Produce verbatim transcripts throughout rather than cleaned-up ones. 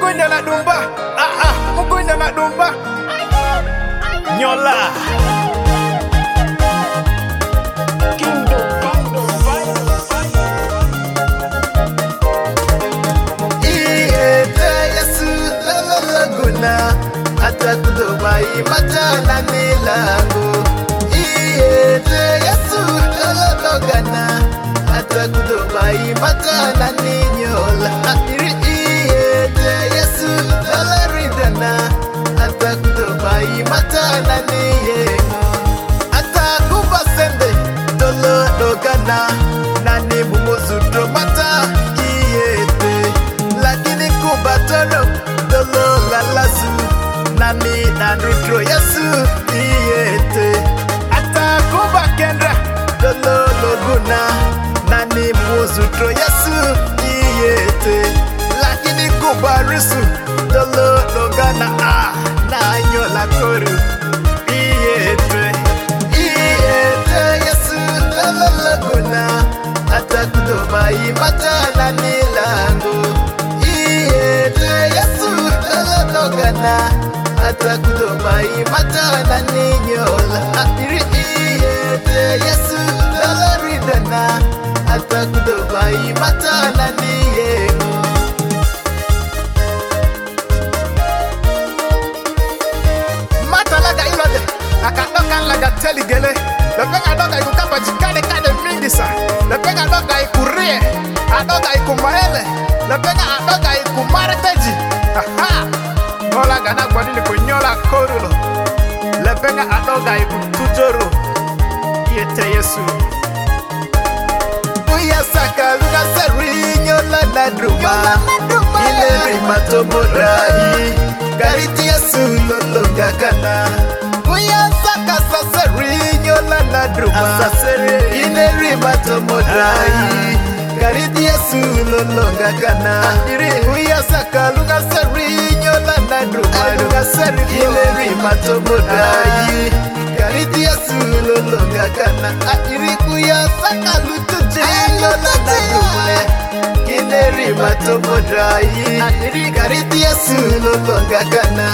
Mugunde la dumba. Ah ah, mugunde la dumba. Nyola. Atakudobai matana nilango Iete Yesu lologana Atakudobai matana ninyola Iete Yesu loloridana Atakudobai matana niyengo Atakubasende lologana Nani mumuzuto mata Iete Lakini kubatono lologalasu Nani nanutro Yesu iyete Atakuba kendra Dolo loguna Nani muzutro Yesu iyete Lakini kubarisu Dolo logana ah Na nyola koru iyete Iyete Yesu Dolo loguna Atakudobai matana nilango Iyete Yesu Dolo logana Atakudobai matana ninyola Iri iyete Yesu loloridana Atakudobai matana niyengo Mata laga ilode Akadoka laga teligele Lepenga doga iku kapa jikade kade mingisa Lepenga doga iku rie Adoga iku maele Lepenga adoga iku mareteji Aha Nola gana kwa nini kunyola korulo Lepenga adoga iku tujoro Yete Yesu Uya saka luga seri nyola na druma Ile rima tomorai Gariti Yesu lolonga kana Uya saka saseri nyola na druma Ile rima tomorai Gariti Yesu lolonga kana Uya saka luga seri nyola na druma Ile rima tomorai Gariti Yesu lolonga kana Iri kuya saka lutu nyola na druma Ile rima tomorai Gariti Yesu lolonga kana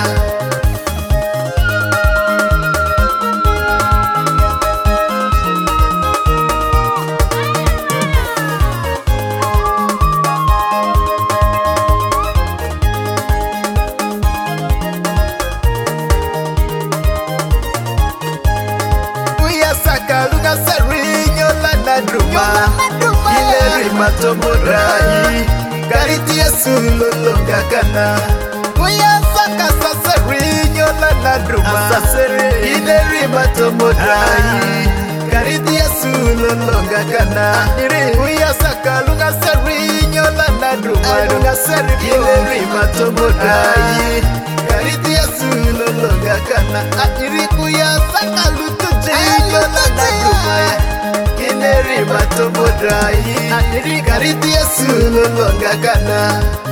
Luga seri nyola na druma Ile rima tomorai Gariti Yesu lolonga kana Uya saka saseri nyola na druma Ile rima tomorai Gariti Yesu lolonga kana Uya saka luga seri nyola na druma Ile rima tomorai Gariti Yesu lolonga kana Iri kuya saka lutu nyola na druma Ile rima tomorai Gariti Yesu lolonga kana